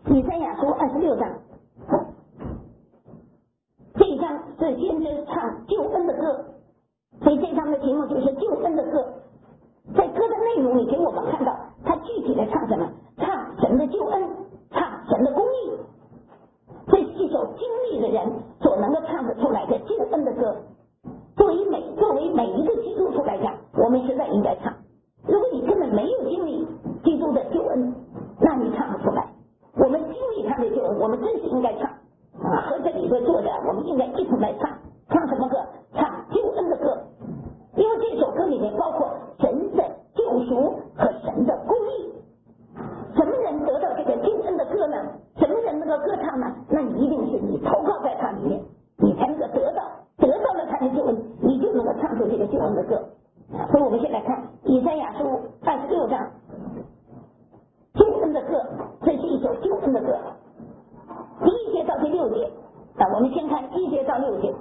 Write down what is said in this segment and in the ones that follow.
以赛亚书26章，这一章是先知唱救恩的歌，所以这章的题目就是救恩的歌。在歌的内容里给我们看到他具体的唱什么，唱神的救恩，唱神的公义。这是一首经历的人所能够唱得出来的救恩的歌。作为每一个基督徒来讲，我们实在应该唱。如果你根本没有经历基督的救恩，那你唱不出来。我们经历他的救恩，我们真是应该唱啊！和这里头坐着，我们应该一同来唱。唱什么歌？唱救恩的歌。因为这首歌里面包括神的救赎和神的公义。什么人得到这个救恩的歌呢？什么人能够歌唱呢？那你一定是你投靠在他里面，你才能够得到了他的救恩，你就能够唱出这个救恩的歌。所以我们先来看以赛亚书26章救恩的歌，这是一首救恩的歌。第1节到第6节我们先看1节到6节，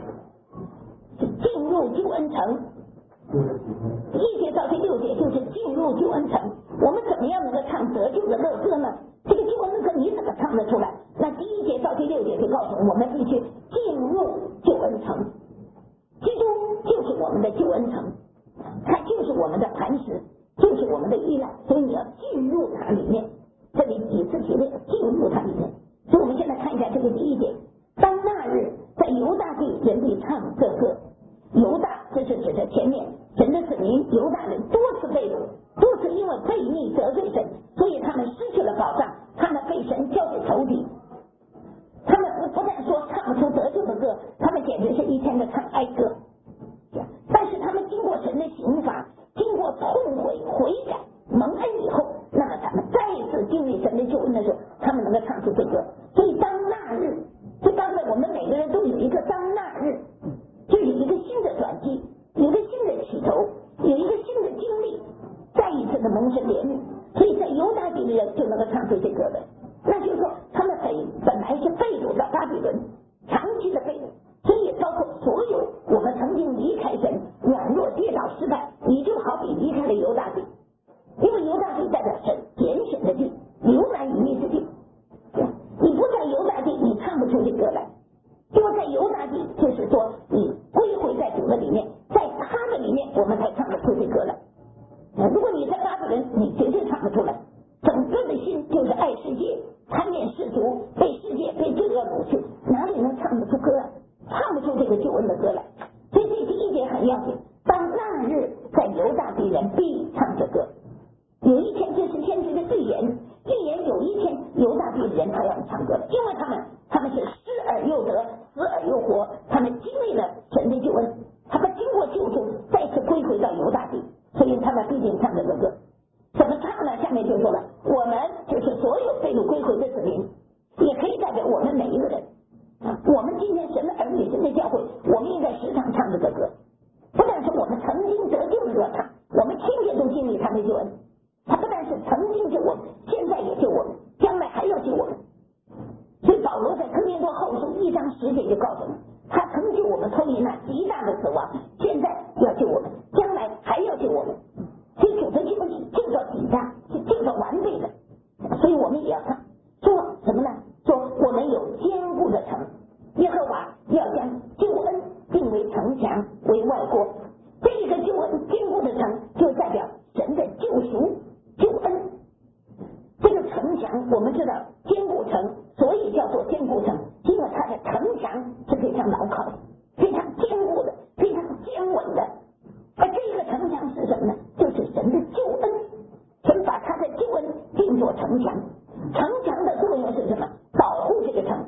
进入救恩城。1节到第6节就是进入救恩城。我们怎么样能够唱得救的乐歌呢？这个救恩的歌你怎么唱得出来？那第1节到第6节就告诉我们必须进入救恩城。基督就是我们的救恩城，他就是我们的磐石，就是我们的依赖，所以你要进入它里面。这里几次提的进入它里面。所以我们现在看一下这个第1节，当那日在犹大地人必唱这歌。犹大这是指的前面神的子民犹大人多次被掳，多次因为悖逆得罪神，所以他们失去了保障，他们被神交给仇敌。他们不但说唱不出得救的歌，他们简直是一天的唱哀歌。但是他们经过神的刑罚，经过痛悔悔改蒙恩以后，那么他们再一次经历神的救恩的时候，他们能够唱出这歌。所以当那日，就刚才我们每个人都有一个当那日，就有一个新的转机，有一个新的起头，有一个新的经历，再一次的蒙神怜悯。所以在犹大地的人就能够唱出这歌来。那就是说他们本来是被掳到巴比伦，长期的被掳，所以也包括所有我们曾经离开神软弱跌倒失败，你就好比离开了犹大地，因为犹大地代表神拣选的地，流难与密之地。你不在犹大地，你唱不出这歌来。因为在犹大地，就是说你归回在主的里面，在他的里面，我们才唱得出这歌来。如果你在巴比伦，你绝对唱不出来。整个的心就是爱世界，贪恋世俗，被世界被罪恶掳去，哪里能唱得出歌啊？唱不出这个救恩的歌来。所以这第1节很要紧，当那日在犹大地人必唱这歌。有一天，这是先知的预言有一天犹大地的人他要唱歌了，因为他们是失而又得，死而又活，他们经历了神的救恩，他们经过救赎再次归回到犹大地，所以他们必定唱这个歌。怎么唱呢？下面就说了，我们就是所有被掳归回的子民，也可以代表我们每一个人我们今天神的儿女，神的教会，我们应该时常唱这个歌。不但是我们曾经得救的时候唱，我们天天都经历他的救恩。他不但是曾经救我们，现在也救我们，将来还要救我们。所以保罗在哥林多后书1章10节就告诉我们，他曾救我们脱离那极大的死亡，现在要救我们，将来还要救我们。所以主的救恩是救到极大，是救到完备的。所以我们也要唱，说什么呢？说我们有坚固的城，耶和华要将救恩定为城墙，为外郭。这个救恩坚固的城，就代表神的救赎救恩。这个城墙我们知道坚固城，所以叫做坚固城，因为它的城墙是非常牢靠的，非常坚固的，非常坚稳的。而这个城墙是什么呢？就是神的救恩。神把他的救恩定作城墙，城墙的作用是什么？保护这个城，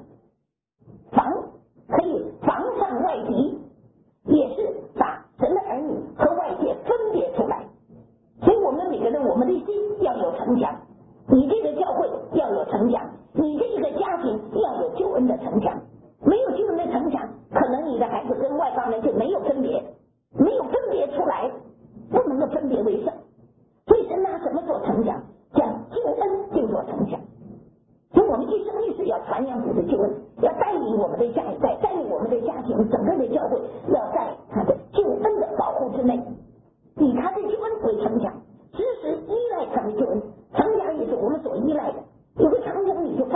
可以防范外敌，也是把神的儿女和外界分别出来。所以我们每个人，我们的心要有城墙，你这个教会要有城墙，你这个家庭要有救恩的城墙。没有救恩的城墙，可能你的孩子跟外邦人就没有分别，没有分别出来，不能够分别为圣。所以神拿什么做城墙？将救恩定做城墙。所以我们一生一世要传扬主的救恩，要带领我们的下一代，带领我们的家庭，整个的教会要在他的救恩的保护之内，以他的救恩为城墙，时时依赖他的救恩。城墙也是我们所依赖的，有个城墙你就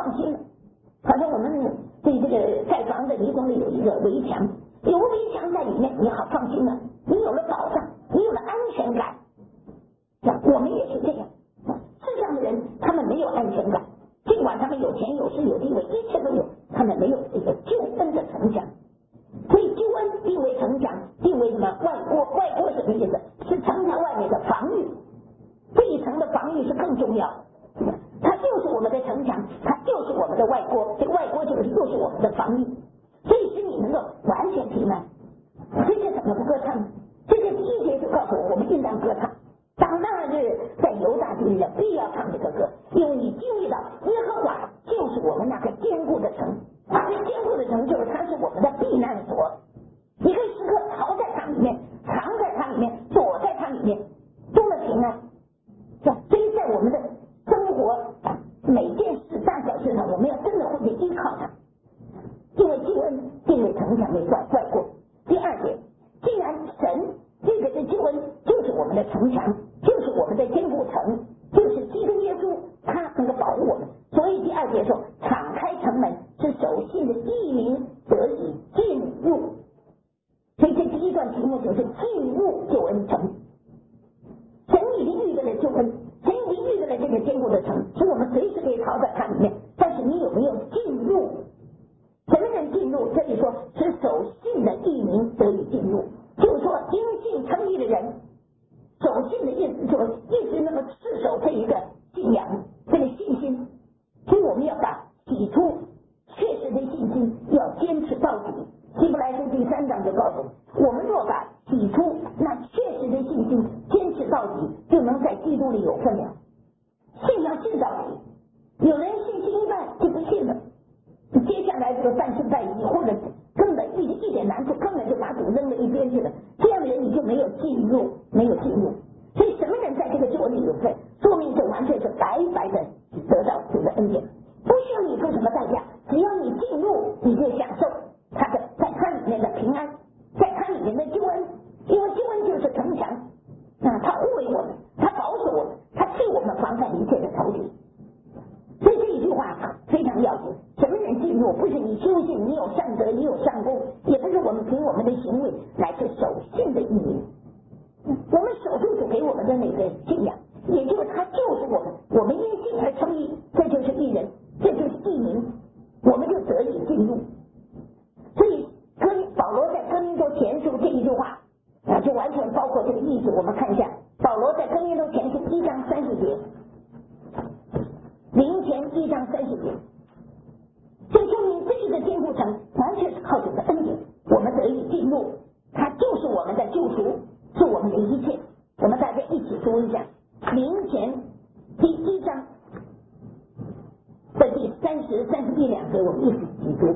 好像我们对这个盖房子离宫里有一个围墙，有个围墙在里面，你好放心了，你有了保障，你有了安全感。我们也是这样，世上的人他们没有安全感，尽管他们有钱有势有地位，一切都有，他们没有这个救恩的成长。所以救恩定为成长，定为什么？外郭什么意思？是城墙外面的防御，这一层的防御是更重要的。它就是我们的城墙，它就是我们的外郭，这外郭就是我们的防御，所以使你能够完全平安。所以这怎么不歌唱？这个第一节就告诉我们应当歌唱。当那日在犹大地的必要唱这个歌，因为你经历到耶和华就是我们那个坚固的城，这坚固的城就是它是我们的避难所，你可以时刻逃在它里面，藏在它里面，躲在它里面，多么平安。所以在我们的生活每件事大小事上，我们要真的会去依靠它，因为救恩定为城墙为外郭。第二节，既然神这个的救恩就是我们的城墙，就是我们的坚固城，就是基督耶稣，他能够保护我们。所以第二节说，敞开城门，是守信的义民得以进入。所以这第一段题目就是进入救恩城。神已经预备了救恩，神已经预备了这个坚固的城，使我们随时可以逃在它里面。但是你有没有进入？什么人进入？这里说是守信的义民得以进入，就是说因信称义的人。守信的意思就是一直那么持守这一个信仰，这个信心。所以我们要把起初确实的信心要坚持到底。希伯来书第3章就告诉我们若把起初那确实的信心坚持到底，就能在基督里有分量。信要信到底，有人信心一半就不信了，接下来这个半信半疑，或者根本一点难处，根本就把主扔到一边去了，这样的人你就没有进入。所以什么人在这个救恩里有份，说明这完全是白白的得到主的恩典，不需要你付什么代价，只要你进入，你就享受他的在他里面的平安，在他里面的救恩。因为救恩就是城墙，他护卫我们，他保守我们，他替我们防范一切的仇敌。所以这一句话非常要紧，什么人进入？不是你修行，你有善德，你有善功，也不是我们凭我们的行为来自守信的义民。我们守住主给我们的那个信仰，也就是他就是我们因信而称义，这就是义人，这就是义民，我们就得以进入。所以保罗在哥林多前书这一句话就完全包括这个意思。我们看一下保罗在哥林多前书1章30节，林前1章30节，这说明这一个坚固城完全是靠主的恩典，我们得以进入，它就是我们的救赎，是我们的一切。我们大家一起读一下林前第1章的第30、31两节，我们一起读。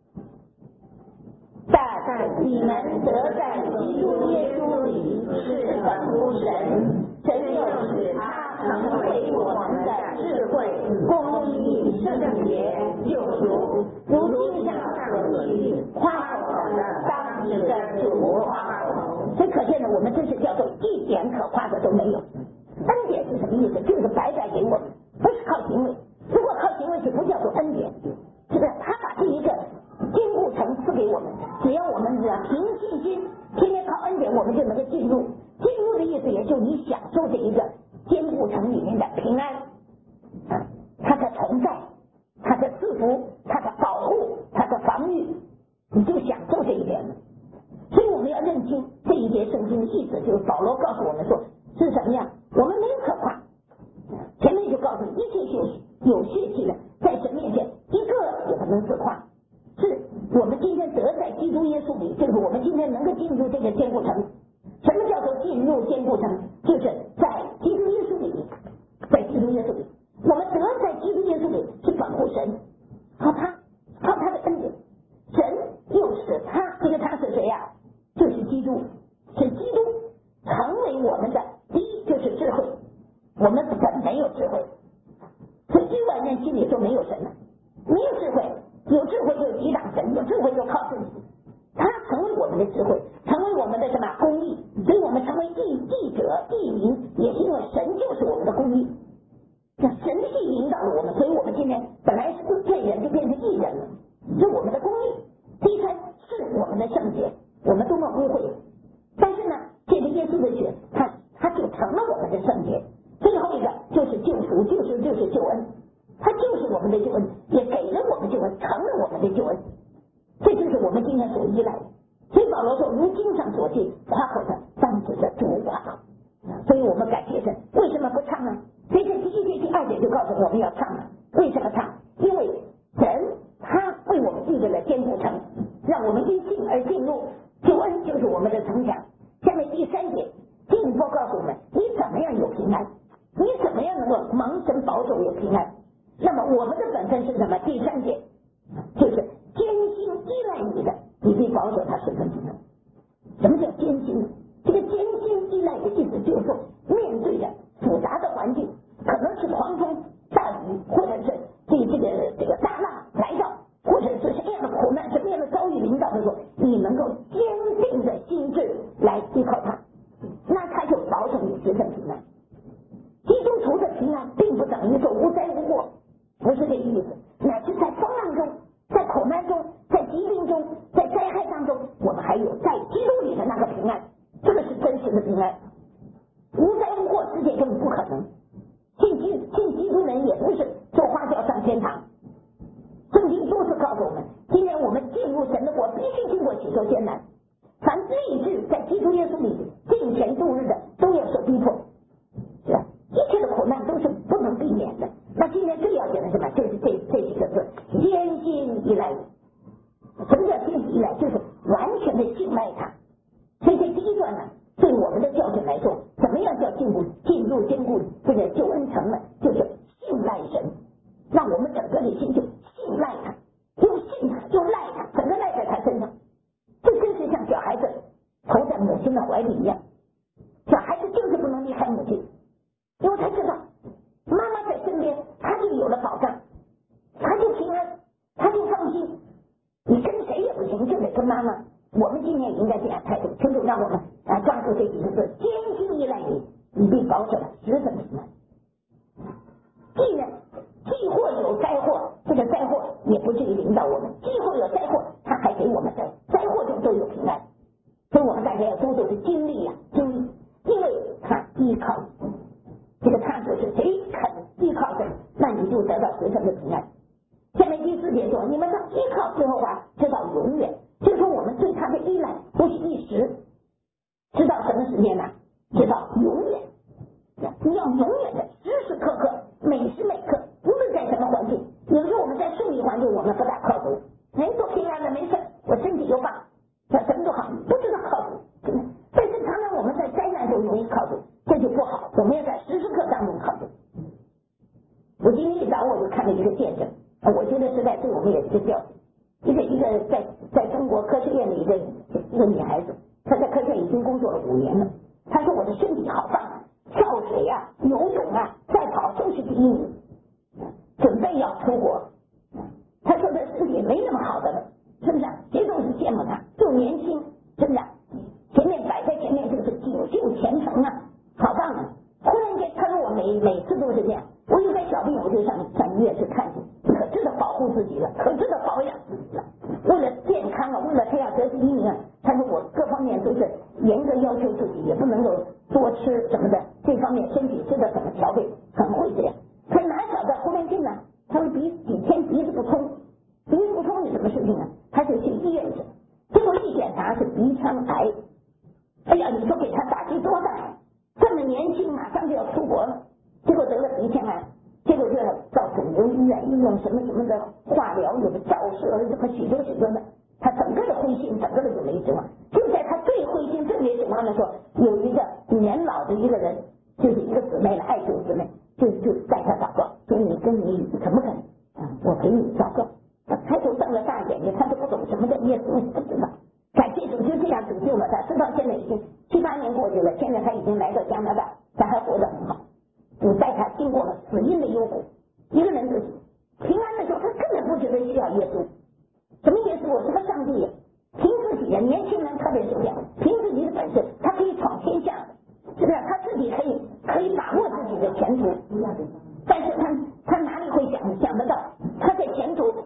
但你们得在基督耶稣里是本乎神，神又使他成为我们的智慧、公义、圣洁、救赎。如经上所记，夸口的当指着主夸口。所以可见呢，我们真是叫做一点可夸的都没有。恩典是什么意思？就是白白给我们，不是靠行为。如果靠行为就不叫做恩典，是不是？他把这一个坚固城赐给我们，只要我们凭信心天天靠恩典，我们就能够进入。进入的意思也就你享受这一个坚固城里面的平安，他的同在，他的赐福，他的保护，他的防御，你就享受这一点了。所以我们要认清这一节圣经的意思，就是保罗告诉我们说是什么呀？我们没有可夸，前面就告诉你一切有血气的在神面前一个也不能自夸，是我们今天得在基督耶稣里，就是我们今天能够进入这个坚固城。什么叫做进入坚固城？就是在基督耶稣里，在基督耶稣里，我们得在基督耶稣里是保护神，靠他的恩典，神又使他，这个他是谁呀？就是基督，是基督成为我们的第一就是智慧，我们本没有智慧，所以1万人心里就没有神了，没有智慧，有智慧就抵挡神，有智慧就靠自己。他成为我们的智慧，成为我们的什么公义，所以我们成为义者、义民，也是因为神就是我们的公义。那神的义引导了我们，所以我们今天本来是罪人就变成义人了，是我们的公义。第三是我们的圣洁，我们多么污秽，但是呢，借着耶稣的血，他就成了我们的圣洁。最后一个就是救赎，就是救恩，他就是我们的救恩，也给了我们救恩，成了我们的救恩。这就是我们今天所依赖的。所以保罗说，如经上所记，夸口的当指着主夸口。所以我们感谢神，为什么不唱呢？所以这第一节第二节就告诉我们要唱了。为什么唱？因为神他为我们预备了坚固城，让我们因信而进入，救恩就是我们的城墙。下面第三节进一步告诉我们，你怎么样有平安，你怎么样能够蒙神保守有平安。那么我们的本分是什么？第三节就是艰辛依赖你的，你必保守他十分平安。什么叫艰辛呢？这个艰辛依赖的意思就是说，面对着复杂的环境，可能是狂风大雨，或者是这个大浪来到，或者是什么样的苦难，什么样的遭遇临到的时候，你能够坚定的心智来依靠他，那他就保守你十分平安。基督徒的平安并不等于说无灾无祸，不是这个意思，乃是在风浪中，在苦难中，在疾病中，在灾害当中，我们还有在基督里的那个平安，这个是真实的平安。无灾无祸世界根本不可能，信基督人也不是坐花轿上天堂。圣经多次告诉我们，今天我们进入神的国必须经过许多艰难，凡立志在基督耶稣里敬虔度日的都要受逼迫，是吧？一切的苦难都是不能避免的。那今天最要紧的是什么？就是这几个字，艰辛依赖。什么叫艰辛依赖？就是完全的信赖他。所以这第一段呢，对我们的教训来说，怎么样叫进入坚固这个救恩城呢？就是信赖神，让我们整个的心就信赖他，又信他又赖他，整个赖在他身上。这真是像小孩子投在母亲的怀里一样，小孩子就是不能离开母亲，因为他知道妈妈在身边，他就有了保障，他就平安，他就放心。你跟谁也不行，就得跟妈妈。我们今天也应该这样态度，清楚让我们抓住这几个字，坚信依赖你，你必保守了十分平安。既或有灾祸，这个灾祸也不至于临到我们；既或有灾祸，他还给我们在灾祸中都有平安。所以我们大家要多多的经历，因为他依靠这个，他就是谁肯依靠神，那你就得到十分的平安。下面第四节说，你们要依靠耶和华直到永远，就是说我们对他的依赖不是一时，直到什么时间呢？直到永远。你要永远的时时刻刻每时每刻，无论在什么环境。有时候我们在顺利环境我们不大靠主，都平安的没事，我身体又棒，什么都好，不知道靠主。但是常常我们在灾难中容易靠主，这就不好，我们要在时时刻当中靠主。我今天一早我就看了一个见证，我觉得实在对我们也是个教训。一个在中国科学院的一个女孩子，她在科学院已经工作了5年了。她说我的身体好棒啊，跳水啊、游泳啊、赛跑都是第一名，准备要出国。她说她身体没那么好的了，是不是？谁都是羡慕她，就年轻，真的，前面摆在前面就是锦绣前程啊，好棒啊！忽然间，她说我每次都是这样，我有点小病我就上医院去看去，可知道保护自己了，可知道保养自己了。为了健康啊，为了他要得第一名啊，他说我各方面都是严格要求自己，也不能够多吃什么的，这方面身体知道怎么调配，很会这样。可哪晓得忽然间呢，他说几天鼻子不通，鼻子不通是什么事情呢？他就去医院去，结果一检查是鼻腔癌。哎呀，你说给他打击多大呀！这么年轻，马上就要出国了，结果得了鼻腔癌。结果就要到肿瘤医院，应用什么什么的化疗，有的照射，这个许多的，他整个的灰心，整个的就没指望。就在他最灰心、最没指望的时候，有一个年老的一个人，就是一个姊妹了，爱主姊妹，就带他祷告，说你肯不肯我陪你祷告。他开头瞪了大眼睛，他都不懂什么叫耶稣，不知道。感谢主，就这样拯救了他，直到现在已经7、8年过去了，现在他已经来到加拿大，他还活得很好。你带他经过了死荫的幽谷，一个人自己平安的时候，他根本不觉得需要耶稣。什么耶稣？我什么上帝？凭自己的年轻人特别是这样，凭自己的本事，他可以闯天下，是不是？他自己可以把握自己的前途，但是他哪里会想得到，他在前途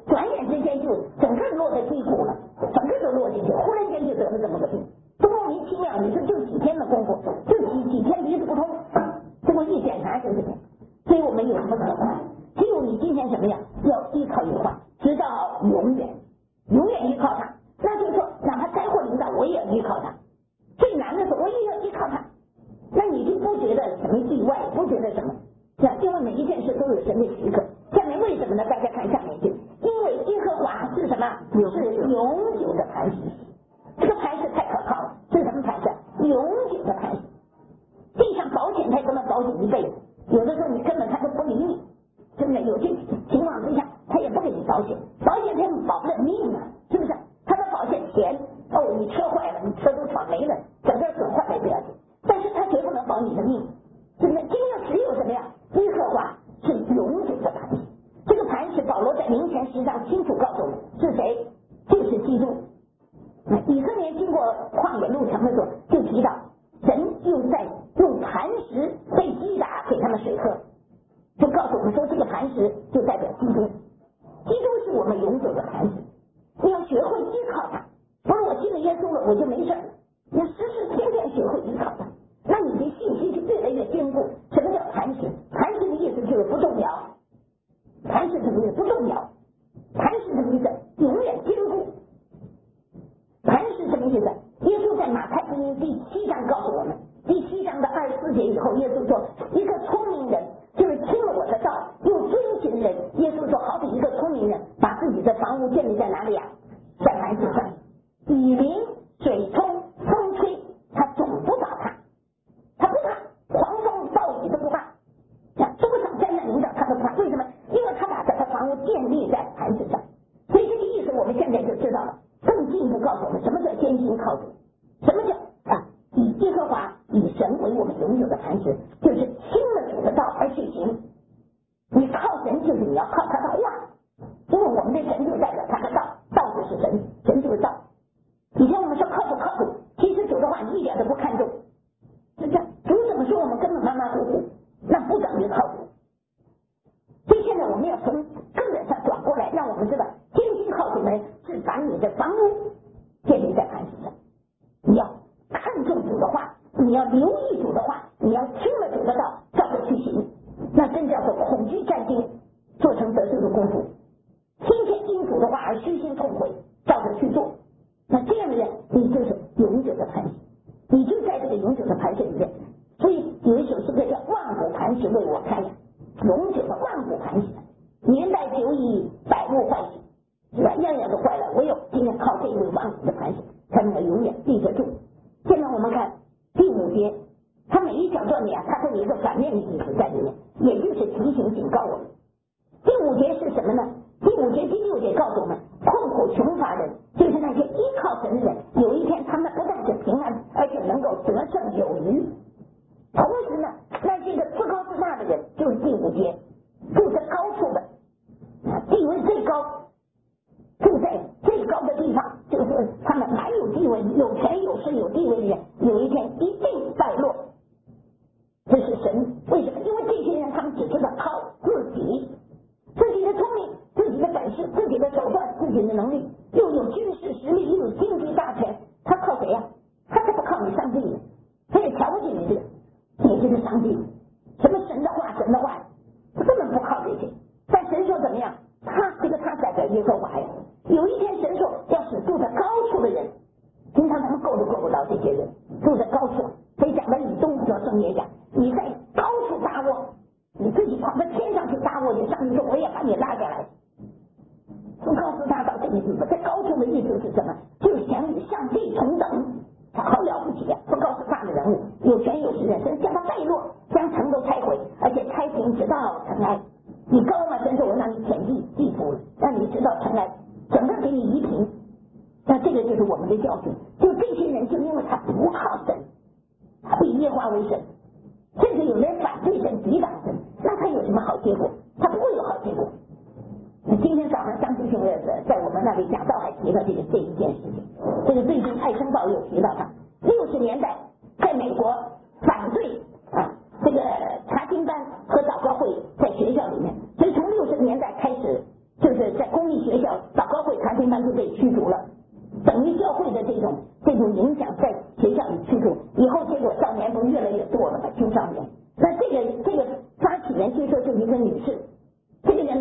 什么呀？要依靠耶和华，直到永远，永远依靠他。那就是说，哪怕灾祸临到，我也要依靠他。最难的时候，我也要依靠他。那你就不觉得什么意外，不觉得什么？因为每一件事都有神的许可。下面为什么呢？大家看下面一句，因为耶和华是什么？是永久的磐石。这个磐石太可靠了，是什么磐石？永久的磐石。地上保险它根本保险一辈子，有的时候你根本他都不理你，真的有些情况之下他也不给你保险，保险他保不了命啊，是不是？他的保险钱哦，你车坏了，你车都闯没了，整个损坏了不要紧，但是他绝不能保你的命，是不是？今天只有什么呀？耶和华是永久的磐石。这个磐石保罗在灵前10章清楚告诉我们是谁，就是基督。以色列经过旷野路程的时候就提到，神又在用磐石被击打给他们水喝，就告诉我们说这个磐石就代表基督，基督是我们永久的磐石。你要学会依靠他，不是我信了耶稣了我就没事了，你要时时天天学会依靠他，那你的信心就越来越坚固。什么叫磐石？磐石的意思就是不动摇，磐石什么意思？不动摇。磐石什么意思？永远坚固。磐石什么意思？耶稣在马太福音第7章告诉我们，第7章的24节以后，耶稣说一个聪明人就是听了我的道又遵行人。耶稣说好比一个聪明人把自己的房屋建立在哪里啊？在磐石上，雨淋水冲风吹他总不倒塌，他不怕，狂风暴雨都不怕，多少灾难临到他都不怕。为什么？因为他把这个房屋建立在磐石上。所以这个意思我们现在就知道了。更进一步告诉我们什么叫坚信靠主，什么叫以耶和华以神为我们永久的磐石，就是听了主的道而去行。你靠神就是你要靠他的话，因为我们的神就代表他的道，道就是神，神就是道。以前我们说靠不靠谱，其实主的话你一点都不看重，是这样。主怎么说我们根本马马虎虎，那不等于靠谱。所以现在我们要从根本上转过来，让我们知道坚信靠主呢是把你的房屋建立在磐石上。你要看重主的话，你要留意主的话，你要听了主的道照着去行，那真叫做恐惧战惊，做成得救的功夫。天天因主的话而虚心痛悔，照着去做，那这样的人你就是永久的磐石，你就在这个永久的磐石里面。所以有一首诗歌叫万古磐石为我开呀，永久的万古磐石，年代久矣百物坏死，是吧？样样都坏了，唯有今天靠这位万古的磐石才能够永远立得住。现在我们看第5节，它每一小段里它都有一个反面的意思在里面，也就是提醒警告我们。第5节是什么呢？第5节第6节告诉我们，困苦穷乏人就是那些依靠神的人，有一天他们不但是平安，而且能够得胜有余。同时呢，那些个自高自大的人，就是第5节住在高处的，地位最高，住在最高的地方，就是他们蛮有地位、有权有势有地位的人，有一天一定败落。这是神为什么？因为这些人他们只知道靠自己的聪明、自己的本事、自己的手段、自己的能力，又有军事实力，又有经济大权，他靠谁呀？他是不靠你上帝的，他也瞧不起你这个，你这个上帝，什么神的话，根本不靠这些。但神说怎么样？他代表耶和华呀。有一天神说要使住在高处的人，平常他们够都够不到这些人，住在高处。所以讲到以东说圣也讲，你在高处搭窝，你自己跑到天上去搭窝去，上帝说我也把你拉下来。从高处搭到这个地方，在高处的意思是什么？就是想与上帝同等，他好了不起啊！不高处大的人物，有权有势的人，将他败落，将城都拆毁，而且拆平直到尘埃。你高嘛，神说我让你舔地土，让你直到尘埃，整个给你夷平。那这个就是我们的教训。就这些人，就因为他不靠神，他不以耶和华为神，甚至有人反对神、抵挡神，那他有什么好结果？他不会有好结果。今天早上张志雄在我们那里讲道还提到这一件事情。这个最近《爱生报》有提到他60年代在美国反对这个查经班和祷告会在学校里面，所以从60年代开始，就是在公立学校祷告会、查经班就被驱逐了，等于教会的这种影响在学校里驱逐。以后结果少年不越来越多了嘛，青少年。那这个发起人据说就是一个女士。这个人呢，前几年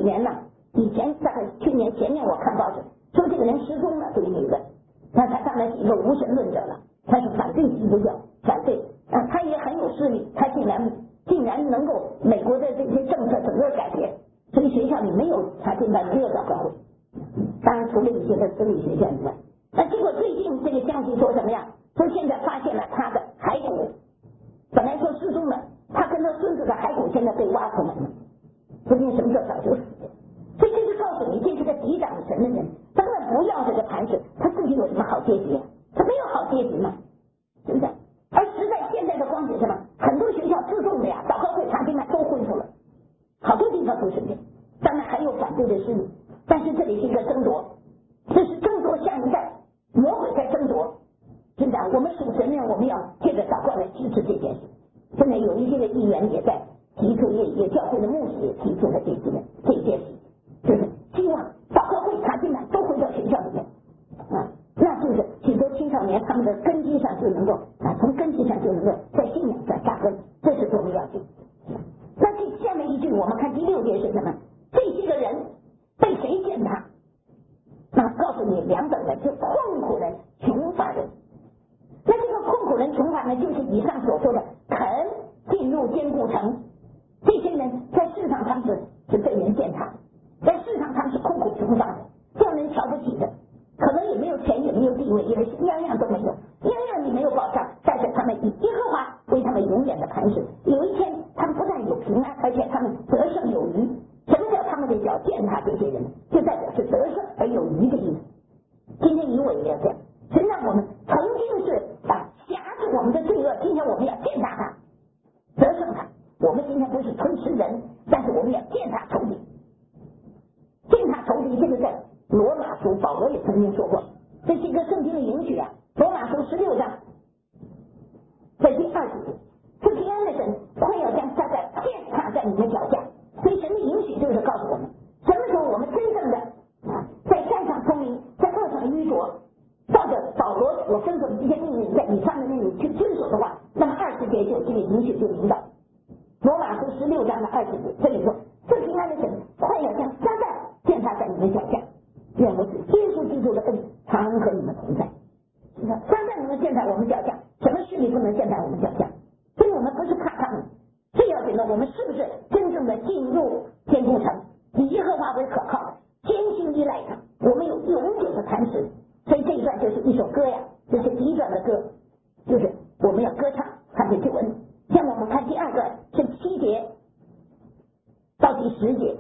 年了，以前大概去年前年我看报纸说这个人失踪了，这个女的，那他当然是一个无神论者了，他是反对基督教，反对他也很有势力，他竟然能够美国的这些政策整个改变，所以学校里没有他现在没有祷告会，当然除了一些的私立学校以外。那结果最近这个消息说什么呀？说现在发现了他的骸骨，本来说失踪了，他跟他孙子的骸骨现在被挖出来了，不定什么时候早就死了。所以这就告诉你，这是个抵挡神的人，当然不要这个磐石，他自己有什么好阶级啊？他没有好阶级嘛，是不是？而实在现在的光景什么？很多学校自动的呀，祷告会查经班都恢复了，好多地方都是这样。当然还有反对的势力，但是这里是一个争夺，这是争夺下一代，魔鬼在争夺。真的，我们属神呢，我们要借着祷告来支持这件事。现在有一些的议员也在提出，也教会的牧师也提出了这件事，就是希望祷告会查经班都回到学校里面那就是许多青少年他们的根基上就能够从根基上就能够在信仰上扎根，这是多么要紧。那这下面一句我们看第6节是什么？这些个人被谁践踏？那告诉你2等人，就困苦人、穷乏人。那这个困苦人、穷乏呢，就是以上所说的肯进入坚固城，这些人在世上他们是被人践踏，在世上他们是困苦穷乏的，让人瞧不起的，可能也没有钱，也没有地位，也样样都没有，样样你没有保障，但是他们以耶和华为他们永远的磐石。有一天他们不但有平安，而且他们得胜有余。什么叫他们的脚践踏这些人？就代表是得胜而有余的意思。今天以我也要这样，神让我们曾经是辖制我们的罪恶，今天我们要践踏他，得胜他。我们今天不是吞吃人，但是我们要践踏仇敌。践踏仇敌，这个在罗马书保罗也曾经说过，这是一个圣经的允许罗马书16章在第20节，这平安的神快要将撒旦践踏在你们脚下。所以神的允许就是告诉我们，什么时候我们真正的在善上聪明，在恶上愚拙，照着保罗所吩咐的这些命令，在以上的命令去遵守的话，那么20节就这个允许就临到。罗马书16章的20节，这里说这平安的神快要将撒旦践踏在你们脚下，愿我主耶稣基督的恩常和你们同在。撒旦能够践踏我们脚下，什么势力不能践踏我们脚下？所以我们不是怕他们，最要紧的我们是不是真正的进入坚固城，以耶和华为可靠的，坚信依赖他，我们有永久的磐石。所以这一段就是一首歌呀，这是第一段的歌，就是我们要歌唱他的救恩。像我们看第2段是7节到第10节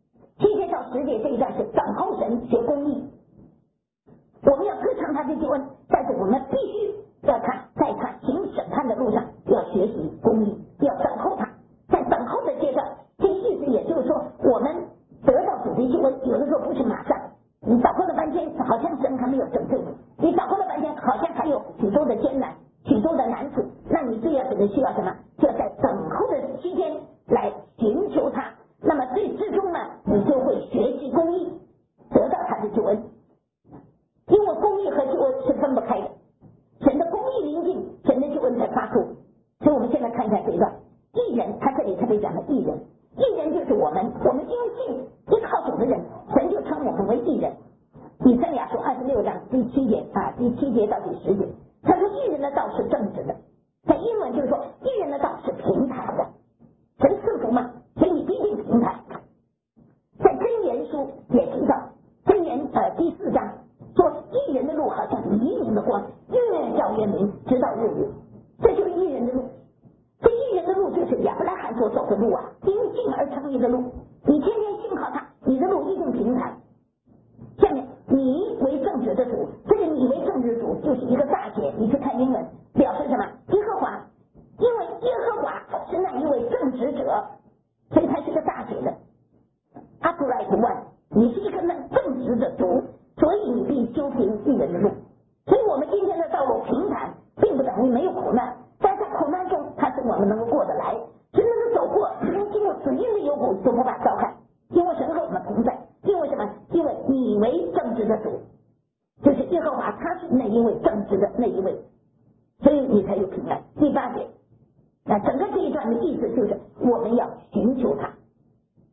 ，7节到10节这一段是等候神学公义，我们要歌唱他的救恩，但是我们必须要看在他行审判的路上要学习公义，要等候他。在等候的阶段，这意思也就是说，我们得到主的救恩，有的时候不是马上，你祷告了半天，好像神还没有拯救你；你祷告了半天，好像还有许多的艰难、许多的难处。那你最要紧的需要什么？就要在等候的期间来寻求他。那么最至终呢，你就会学习公义，得到他的救恩。因为公义和救恩是分不开的，神的公义临近，神的救恩才发出。所以我们现在看一下这一段，义人，他这里特别讲的义人，义人就是我们因为信依靠主的人，神就称我们为义人。以赛亚书26章第7节第7节到第10节，他说义人的道是正直的，在英文就是说义人的道是平坦的，神赐福嘛，所以你必定平坦。在箴言书也提到，箴言第4章说义人的路好像黎明的光，越照越明，直到日落。这就是义人的路。这义人的路就是亚伯拉罕所走的路因信而成义的路。你天天信靠他，你的路一定平坦。下面你为正直的主，这个你为正直的主就是一个大写，你去看英文表示什么？耶和华，因为耶和华是那一位正直者，所以他是个大写的 upright one， 你是一个那正直的主，所以你必修平义人的路。所以我们今天的道路平坦，并不等于没有苦难，但在苦难中它是我们能够过得来，只能够走过，连经过死荫的幽谷都不怕遭害，因为神和我们同在。因为什么？因为你为正直的主，就是耶和华，他是那一位正直的那一位，所以你才有平安。第8节，那整个这一段的意思就是我们要寻求他。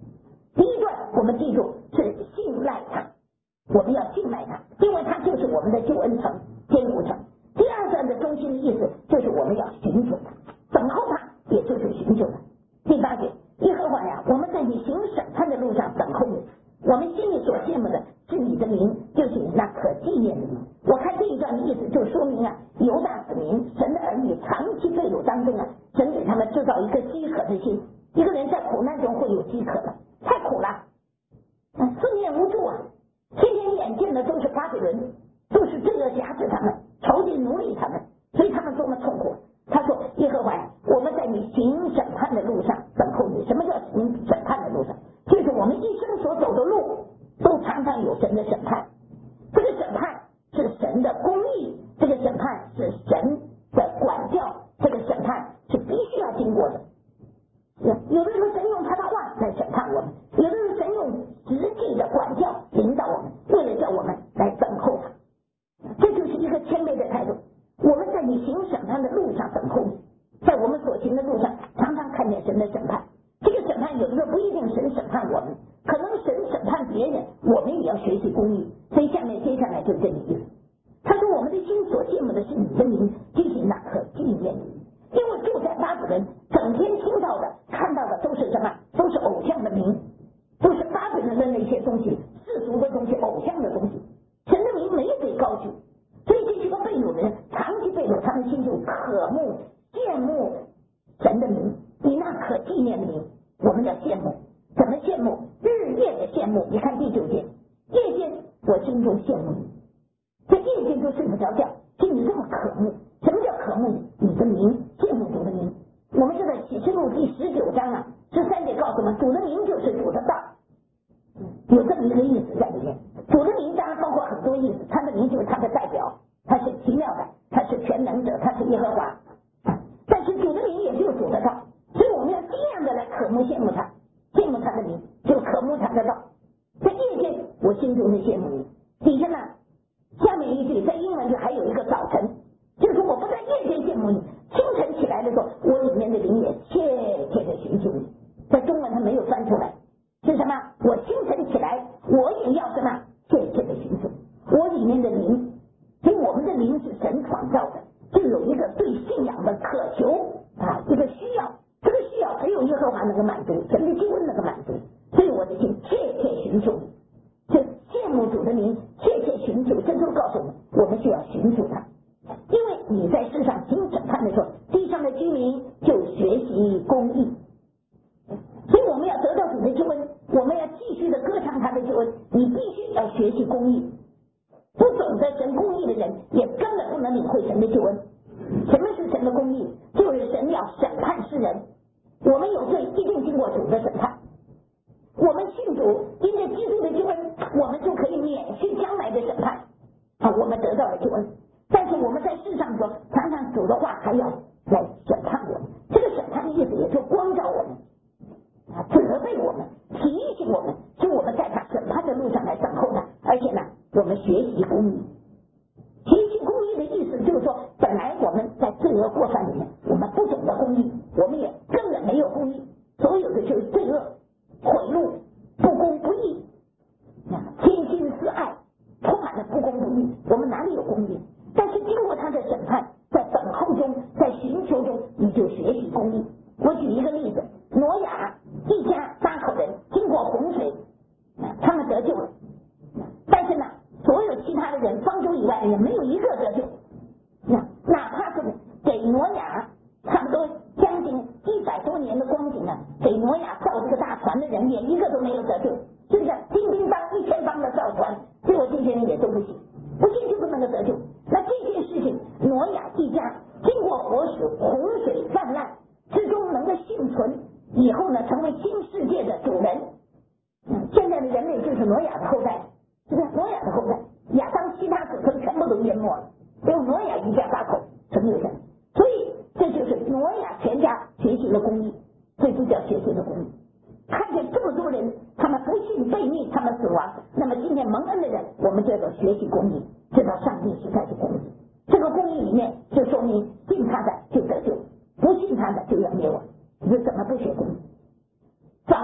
第一段我们记住是信赖他，我们要信赖他，因为他就是我们的救恩城、坚固城。第二段的中心的意思就是我们要寻求他，等候他，也就是寻求他。第8节，耶和华呀，我们在你行审判的路上等候你，我们心里所羡慕的是你的名，就是你那可纪念的名。我看这一段的意思就说明犹大子民神的儿女长期被掳当中神给他们制造一个饥渴的心。一个人在苦难中会有饥渴的，太苦了，四面无助天天眼见的都是巴比伦，都是罪恶辖制他们，仇敌奴隶他们，所以他们多么痛苦。他说耶和华，我们在你行审判的路上等候你。什么叫行审判的路上？就是我们一生所走的路都常常有神的审判，这个审判是神的公义，这个审判是神的管教，这个审判是必须要经过的。有的时候神用他的话来审判我们，有的时候神用实际的管教领导我们，为了叫我们来等候他。这就是一个谦卑的态度。我们在你行审判的路上等候你，在我们所行的路上常常看见神的审判。这个审判有的时候不一定神审判我们，可能神审判别人，我们也要学习公义。所以接下来就这个意思。他说我们的心所羡慕的是你的名，就是那可纪念的名。因为住在巴比伦，整天听到的看到的都是什么？都是偶像的名，都是巴比伦的那些东西，世俗的东西，偶像的东西，神的名没被高举。所以这些个被掳的人长期被掳，他们心就渴慕羡慕神的名，你那可纪念的名，我们要羡慕。怎么羡慕？日夜的羡慕。你看第9节，夜间我心中羡慕你，这夜间都睡不着觉，就你这么渴慕。什么叫渴慕你的名？羡慕主的名。我们就在启示录第19章13节告诉我们，主的名就是主的道，有这么一个意思在里面。主的名当然包括很多意思，他的名就是他的代表，他是奇妙的，他是全能者，他是耶和华。但是主的名也就是主的道，所以我们要这样的来渴慕羡慕他，羡慕他的名，就渴慕他的道。在夜间我心中的羡慕你。底下下面一句在英文就还有一个早晨，就是我不在夜间羡慕你，清晨起来的时候，我里面的灵也切切的寻求你。在中文它没有翻出来，是什么？我清晨起来，我也要什么？切切的寻求我里面的灵。所以我们的灵是神创造的，就有一个对信仰的渴求一个需要，这个需要只有耶和华能够满足，神的救恩能够满足。所以我的心切切寻求你，就羡慕主的名，切切寻求。这都告诉我们，我们需要寻求他。因为你在世上行审判的时候，地上的居民就学习公义，所以我们要得到主的救恩，我们要继续的歌唱他的救恩。你必须要学习公义，不懂得神公义的人也根本不能领会神的救恩。什么是神的公义？就是神要审判世人，我们有罪一定经过主的审判。我们信主，因着基督的救恩，我们就可以免去将来的审判我们得到了救恩。但是我们在世上说，常常主的话还要来审判我们。这个审判的意思也就光照我们责备我们，提醒我们，使我们在他审判的路上来等候他。而且我们学习公义。学习公义的意思就是说，本来我们在罪恶过犯里面，我们不懂得公义，我们也根本没有公义，所有的就是罪恶、毁戮、不公不义，偏心私爱，充满了不公不义。我们哪里有公义？但是经过他的审判，在等候中，在寻求中，你就学习公义。我举一个例子，挪亚一家8口人经过洪水，他们得救了，但是所有其他的人，方舟以外的人没有一个得救。哪怕是给挪亚差不多将近100多年的光景给挪亚造这个大船的人，也一个都没有得救。是不是叮叮当1000帮的造船，结果这些人也都不信，不信就不能够得救。那这件事情，挪亚一家经过洪水泛滥之中能够幸存，以后成为新世界的主人。现在的人类就是挪亚的后代，是不是？挪亚的后代，亚当其他子孙全部都淹没了，只有挪亚一家8口存留下来。所以这就是挪亚全家学习了公义，这就叫学习了公义。看见这么多人，他们不信悖逆，他们死亡，那么今天蒙恩的人，我们就要学习公义，知道上帝实在是公义。这个公义里面就说明信他的就得救，不信他的就要灭亡。你说怎么不学公义？扫罗没有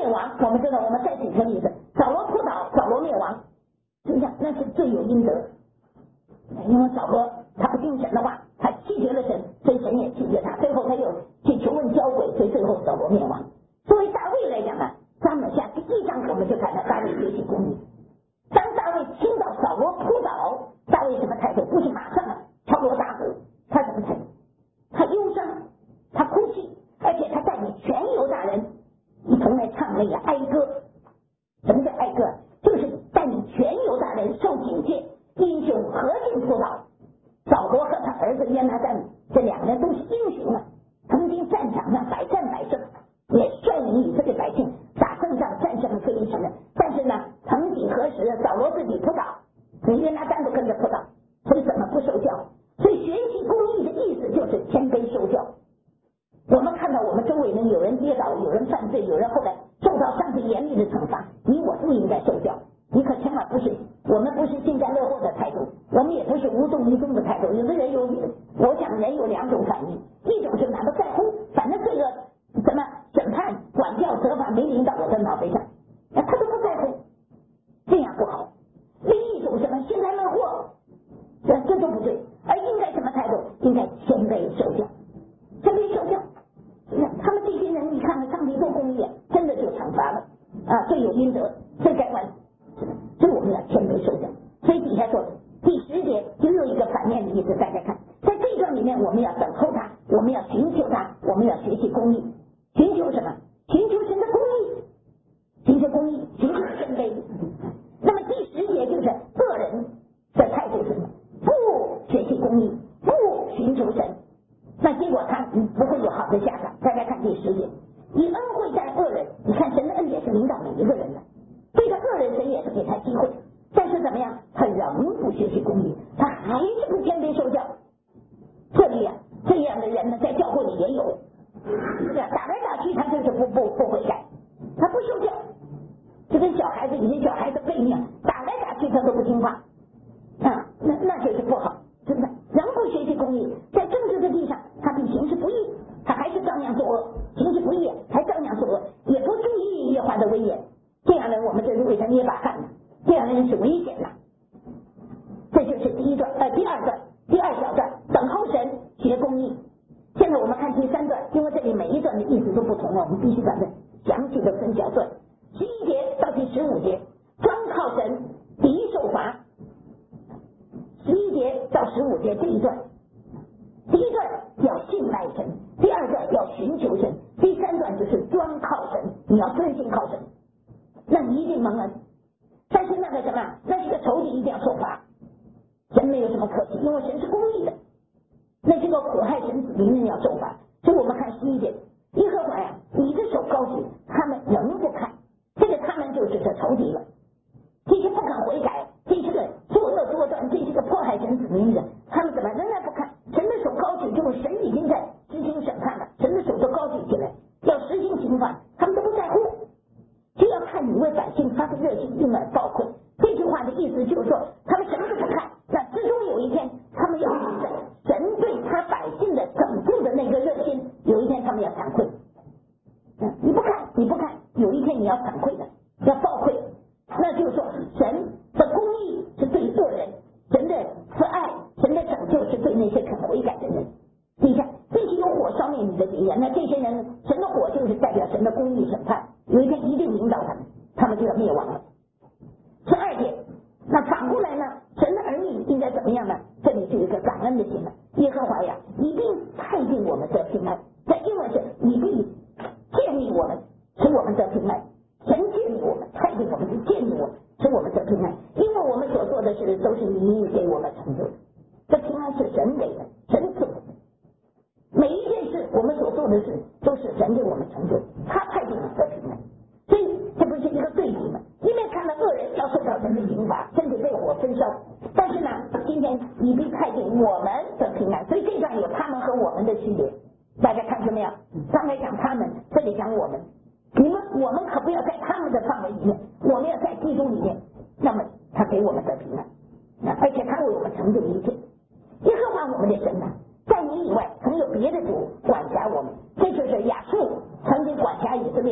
亡，我们知道，我们再举个例子，扫罗扑倒，扫罗灭亡，实际上那是罪有应得，因为扫罗他不听神的话，他拒绝了神，所以神也拒绝他，最后他又去求问交鬼，所以最后扫罗灭亡。作为大卫来讲呢，撒母耳下第1章我们就看到大卫学习公义。当大卫听到扫罗扑倒，大卫什么态度？不是马上敲锣打鼓，他什么态度？他忧伤，他哭泣，而且他带领全犹大人一同来唱那个哀歌。什么叫哀歌？就是带领全犹大人受警戒，英雄何进扑倒。扫罗和他儿子约拿单这2人都是英雄啊，曾经战场上百战百胜，也率领以色列百姓打胜仗，战胜了非利士人。但是呢，曾几何时，扫罗自己扑倒，约拿单都跟着扑倒，所以怎么不受教？所以学习公义的意思就是谦卑受教。我们看到我们周围人有人跌倒，有人犯罪，有人后来受到上帝严厉的惩罚，你我都应该受教。你可千万不是，我们不是幸灾乐祸的态度，我们也不是无动于衷的态度。有的人我想人有2种反应，一种是满不在乎，反正这个怎么审判、管教、责罚没临到我的脑袋上，他都不在乎，这样不好。另一种什么幸灾乐祸，这都不对，而应该什么态度？应该谦卑受教，谦卑受教。他们这些人，你看看上帝做公义，真的就惩罚了啊，罪有应得，罪该万死。所以我们要谦卑受教。所以底下说第10节就有一个反面的意思，大家看，在这一段里面，我们要等候他，我们要寻求他，我们要学习公义。寻求什么？寻求神的公义，寻求公义，寻求谦卑。那么第10节就是恶人的态度是什么？不学习公义，不寻求神，那结果他不会有好的下场。大家看第10节，以恩惠待恶人，你看神的恩典是领导每一个人的，对待恶人神也是给他机会，但是怎么样？他仍不学习公义，他还是不谦卑受教。这里这样的人呢，在教会里也有，打来打去他就是不悔改，他不受教，就跟小孩子，有些小孩子背命，打来打去他都不听话啊，那就是不好，真的。仍不学习公义，在政治的地上，他比行事不义，他还是照样作恶，行事不义还照样作恶，也不注意耶和华的威严。这样的人我们就是为他捏把汗的，这样的人是危险的。这就是第2段，第2小段，等候神学公义。现在我们看第3段，因为这里每一段的意思都不同了，我们必须把它详细的分小段。11节到第15节，专靠神，敌受罚。11节到15节这一段，第1段要信赖神，第2段要寻求神，第3段就是专靠神，你要专心靠神，那你一定蒙恩。但是那个什么，那是个仇敌，一定要受罚。神没有什么可惜，因为神是公义的。那这个苦害神子民人要受罚。所以我们看11节，耶和华呀，你的手高举，他们仍不看，这个他们就是这仇敌了。这些不肯悔改，这是个作恶多端，这是个迫害神子民的，他们怎么仍然不看？神的手高举，就是神已经在执行审判了，神的手都高举起来，要实行刑罚，他们都不在乎。就要看你为百姓发的热心，因而报愧。这句话的意思就是说，他们什么都不看，那最终有一天，他们要神对他百姓的拯救的那个热心，有一天他们要惭愧。你不看，有一天你要惭愧的，要报愧。那就是说，神的公义是对恶人，神的慈爱，神的拯救是对那些肯悔改的人。你看，这些有火烧灭你的敌人，那这些人，神的火就是代表神的公义审判，有一天一定领导他们，他们就要灭亡了。12节，那反过来呢，神的儿女应该怎么样呢？这里就有一个感恩的心了。耶和华呀，你必派定我们得平安，在英文是你必建立我们，使我们得平安。神建立我们，派定我们，是建立我们，使我们得平安。因为我们所做的事都是你给我们成就的，这平安是神给的，神赐的。每一件事我们所做的事都是神给我们成就，他派定我们得平安。所以这不是一个对比吗？一面看到恶人要受到神的刑罚，甚至被火焚烧，但是呢，今天你必派定我们得平安。所以这段有他们和我们的区别，大家看出没有？刚才讲他们，这里讲我们。我们可不要在他们的范围里面，我们要在基督里面，那么他给我们得平安，而且他为我们成就一切。耶和华我们的神啊，在你以外曾有别的主管辖我们，这就是亚述曾经管辖以色列，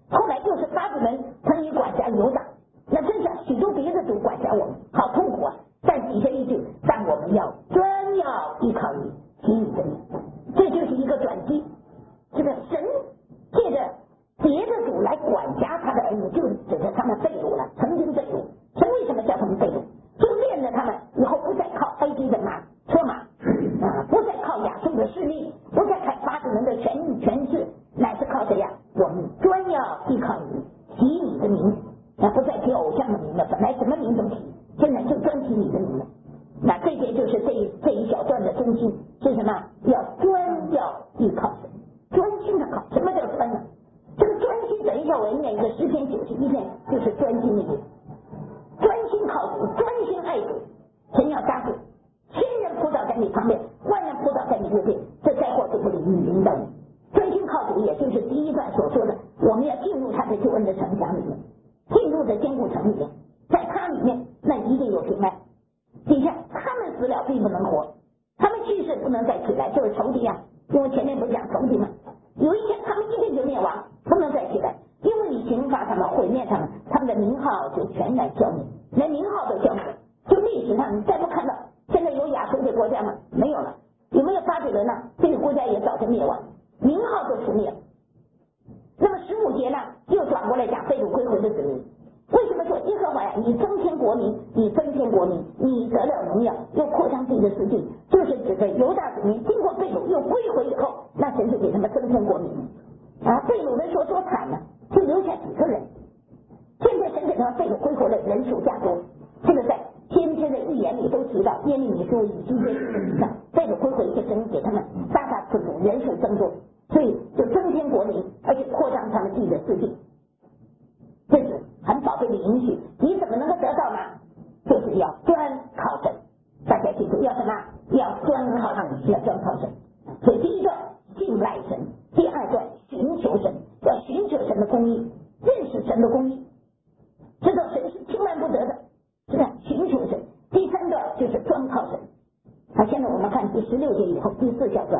后来又是八字门曾经管辖犹大，那真是许多别的都管辖我们，好痛苦啊！但底下一句，但我们要专要依靠你，给你的名，这就是一个转机。这个神借着别的主来管辖他的儿女，就指着他们被掳了，曾经被掳。神为什么叫他们被掳？就练着他们以后不再靠埃及的车马不再靠亚述的势力，不再靠八字门的权势，乃是靠谁呀？我们专要依靠你，提你的名，不再提偶像的名了，本来什么名都提，现在就专提你的名了。那这些就是这一小段的中心是什么？要专要依靠神，专心的靠。什么叫专呢？这个专心等一下我念一个诗篇91篇，就是专心的意思。专心靠主，专心爱主，神要加助，千人扑倒在你旁边，万人扑倒在你右边，这灾祸就不临到你。专心靠主，也就是第一段所说的，我们要进入他的救恩的城墙里面，进入的坚固城里面，在他里面那一定有平安。底下他们死了并不能活，他们去世不能再起来，就是仇敌啊！因为前面不是讲仇敌吗？有一天他们一定就灭亡，不能再起来，因为你刑罚他们，毁灭他们，他们的名号就全然消灭，连名号都消灭。就历史上你再不看到现在有亚述的国家吗？没有了。有没有巴比伦呢？这个国家也早就灭亡，名号都除灭了。那么15节呢，又转过来讲被掳归回的子民。为什么说耶和华呀？你增添国民，你增添国民，你得了荣耀，又扩张自己的势力，就是指着犹大子民经过被掳又归回以后，那神就给他们增添国民被掳的时候多惨呢，就留下几个人。现在神给他们被掳归回的人数加多，这个在先知的预言里都提到，耶利米书、以西结书上被掳归回是神给他们大大赐福，人数增多，所以就增添国民，而且扩张他们自己的势力。这是很宝贝的允许，你怎么能够得到呢？就是要专靠神。大家记住，要什么？要专靠神，要专靠神。所以第一段信赖神，第二段寻求神，要寻求神的公义，认识神的公义，知道神是轻慢不得的，是吧？寻求神。第三段就是专靠神。好，现在我们看第16节以后第4小段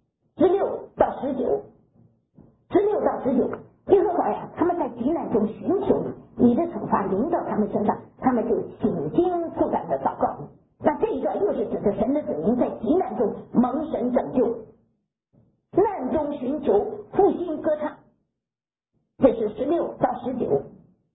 ，16到19，耶和华呀，他们在急难中寻求你，你的惩罚临到他们身上，他们就倾心吐胆的祷告。那这一段又是指着神的子民在急难中蒙神拯救，难中寻求，复兴歌唱。这是16到19。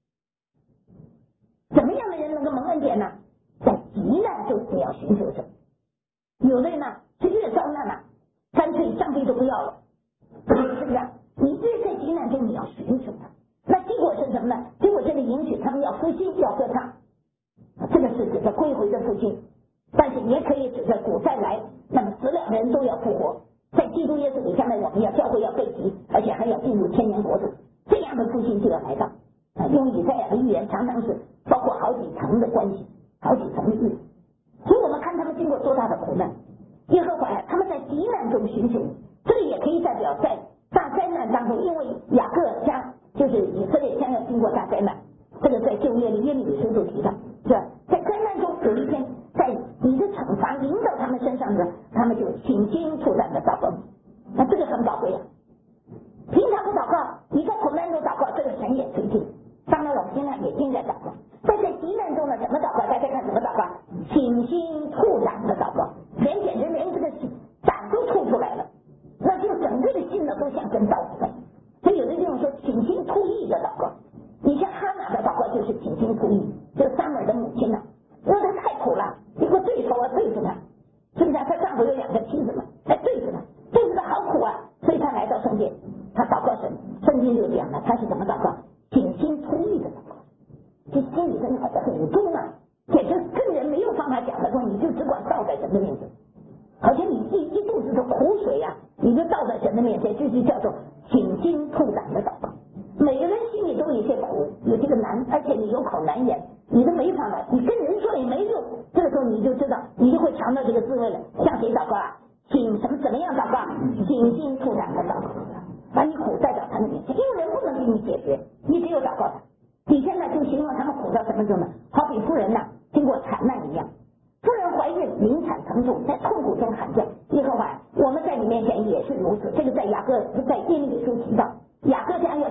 怎么样的人能够蒙恩典呢？在急难中你要寻求神。有的人呢是越遭难了，干脆上帝都不要了，是不是？你越在急难中你要寻求他，那结果是什么呢？结果这里允许他们要复兴，要歌唱，这个是指着归回的复兴，但是也可以指着主再来，那么死了的人都要复活，在基督耶稣里下面，我们要教会要被提，而且还要进入千年国度，这样的复兴就要来到。用以赛亚的预言常常是包括好几层的关系，好几层的意思。所以我们看他们经过多大的苦难，耶和华呀，他们在急难中寻求，这个也可以代表在大灾难当中，因为雅各家就是以色列将要经过大灾难，这个在旧约里耶利米书都提到，是吧？在灾难中有一天，在你的惩罚临到他们身上呢，他们就倾心吐胆的祷告，那这个很宝贵啊。平常不祷告，你在苦难中祷告，这个神也推进。当然我们现在也应该祷告，但在急难中呢，怎么祷告？大家看怎么祷告？倾心吐胆的祷告，简直连这个胆都吐出来了，那就整个的心呢都像跟刀似的。所以有的地方说倾心吐意的祷告，你像哈拿的祷告就是倾心吐意，就撒母耳的母亲呢，因为她太苦了，一个对手对付她，是不是？她丈夫有2个妻子嘛，对付她好苦啊，所以她来到圣殿，她祷告神，圣经就讲了，她是怎么祷告？倾心吐意的祷告，这心里的那个苦衷啊，简直跟人没有办法讲得通，你就只管倒在神的面前，好像你一肚子的苦水啊，你就倒在神的面前，这就叫做倾心吐胆的祷告。每个人心里都有一些苦，有这个难，而且你有口难言，你都没法了，你跟人说也没用，这个时候你就知道，你就会尝到这个滋味了。向谁祷告啊？怎么样祷告？倾心吐胆的祷告，把你苦带到他的面前，因为人不能给你解决，你只有祷告他。底下呢就形容他们苦到什么程度呢？好比妇人经过产难一样，妇人怀孕临产疼痛，在痛苦中喊叫，耶和华，我们在你面前也是如此。这个在耶利米书提到，雅各家要经过产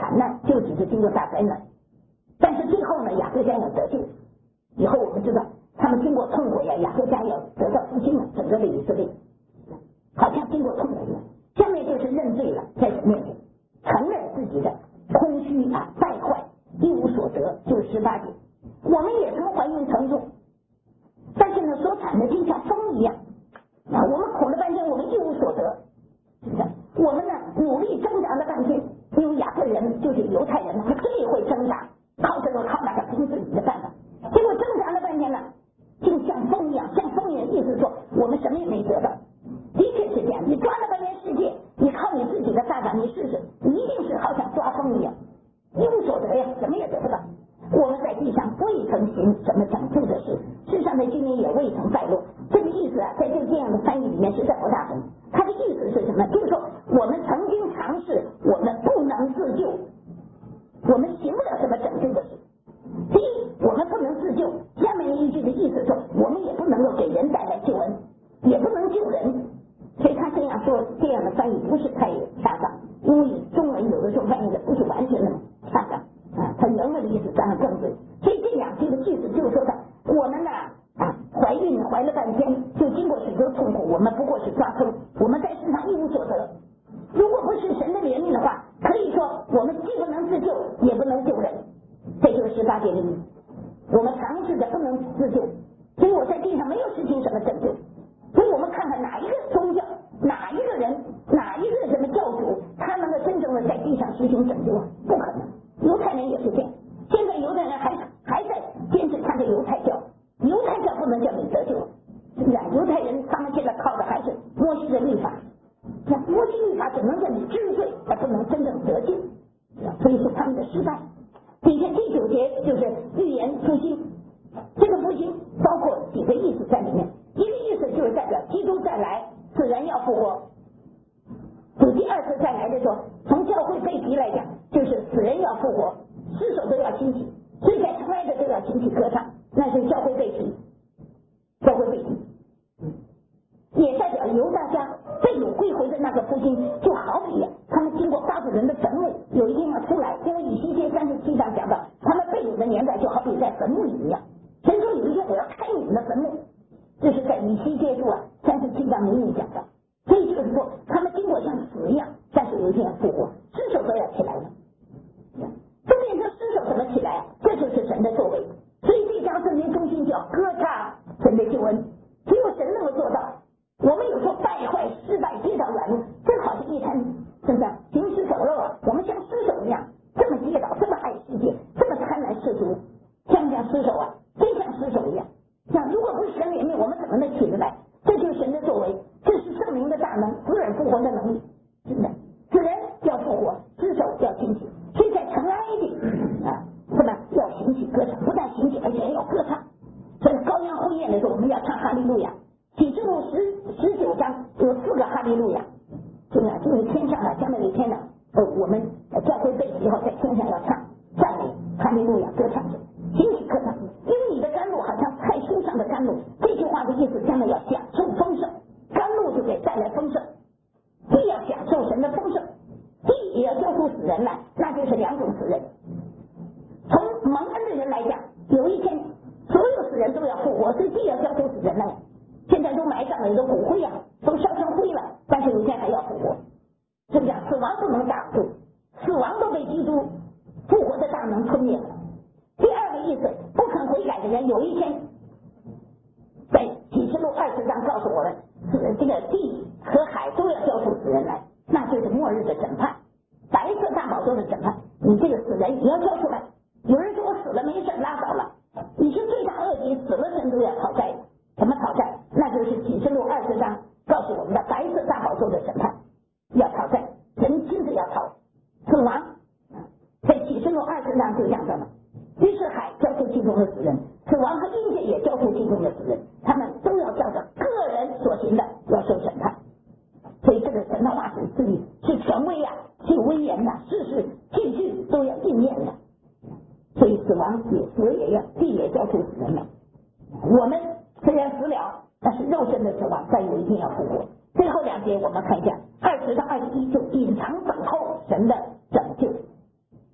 惨难就只是经过大灾难，但是最后呢，雅各家要得救。以后我们知道，他们经过痛苦呀，雅各家要得到复兴了，整个的以色列好像经过痛苦了。下面就是认罪了，在神面前承认自己的空虚啊、败坏、一无所得，就是18节。我们也曾怀孕成重，但是呢，所产的就像风一样啊，我们苦了半天，我们一无所得。是不是？我们呢努力挣扎了半天，因为雅各人就是犹太人，他们最会挣扎，靠这个靠那个凭自己的办法，结果挣扎了半天呢，就像风一样，像风一样，意思说我们什么也没得到。的确是这样，你抓了半天世界，你靠你自己的办法，你试试，你一定是好像抓风一样，一无所得呀，什么也得不到。我们在地上未曾行什么拯救的事，世上的居民也未曾败落。这个意思啊，在这样的翻译里面实在不大懂。他的意思是什么？就是说我们曾经尝试，我们不能自救，我们行不了什么拯救的事。第一，我们不能自救。下面一句的意思说，我们也不能够给人带来救恩，也不能救人。所以他这样说，这样的翻译不是太恰当，因为中文有的时候翻译的不是完全的恰当啊，他原文的意思当然更对。所以这两句的意思就是说的，我们呢怀孕怀了半天，就经过许多痛苦，我们不过是抓风，我们在世上一无所得。如果不是神的怜悯的话，可以说我们既不能自救，也不能救人。这就是18节的意思。我们尝试着不能自救，所以我在地上没有实行什么拯救。所以我们看看哪一个宗教，哪一个人，哪一个什么教主，他能够真正的在地上实行拯救啊？不可能。犹太人也是这样，现在犹太人还在坚持他的犹太教，犹太教不能叫你得救，是不是？犹太人他们现在靠的还是摩西的律法，那摩西律法只能叫你知罪，而不能真正得救，所以说他们的失败。底下第9节就是预言复兴，这个复兴包括几个意思在里面。一个意思就是代表基督再来，死人要复活。主第二次再来的时候，从教会背题来讲，就是死人要复活，尸首都要兴起，所以在城外的都要兴起歌唱，那是教会背题，教会背题。也代表犹大家被掳归回的那个复兴，就好比他们经过巴比伦的坟墓，有一天要出来，因为以西结37章讲到，他们被掳的年代就好比在坟墓里一样。神说有一天我要开你们的坟墓，这是在以西结书37章明明讲的。所以就是说，他们经过像死一样，但是有一天要复活，尸首都要起来了。这变成尸首怎么起来啊？这就是神的作为。所以这章圣经中心叫歌唱神的救恩，只有神能够做到。我们有时候败坏、失败、跌倒软弱，正好是一滩，是不是行尸走肉啊？我们像尸首一样，这么跌倒，这么爱世界，这么贪婪世俗，像不像尸首啊？真像尸首一样。像如果不是神怜悯，我们怎么能起得来？这就是神的作为，这是圣灵的大能，死而复活的能力，是不是？死人要复活，尸首要兴起，所以在尘埃里是吧？要兴起歌唱，不但兴起，而且要歌唱。所以羔羊婚宴的时候，我们要唱哈利路亚。启示录19章有4个哈利路亚，是不是？就是天上将来有一天呢，我们教会背以后在天上要唱赞美哈利路亚，歌唱着兴起歌唱，因为你的甘露好像菜蔬上的甘露。这句话的意思，将来要享受丰盛，甘露就给带来丰盛，地要享受神的丰盛，地也要交出死人来，那就是2种死人。从蒙恩的人来讲，有一天所有死人都要复活，所以地要交出死人来。现在都埋上了，有的骨灰啊，都烧成灰了，但是有一天还要复活，是不是？死亡不能挡住，死亡都被基督复活的大能吞灭了。第二个意思，不肯悔改的人，有一天在启示录20章告诉我们，这个地和海都要交出死人来，那就是末日的审判，白色大宝座的审判。你这个死人也要交出来。有人说我死了没事，拉倒了，你是罪大恶极，死了神都要讨债的。怎么讨债？那就是启示录20章告诉我们的白色大宝座的审判，要讨债，人亲自要讨。死亡在启示录20章就讲到了，于是海交出其中的死人，死亡和阴界也交出其中的死人，他们都要照着个人所行的要受审判。所以这个神的话是权威啊，是威严的，事句句都要应验的。所以死亡死也要，地也交出死人来。我们虽然死了，但是肉身的死亡，但有一天要复活。最后2节我们看一下，20到21就隐藏等候神的拯救。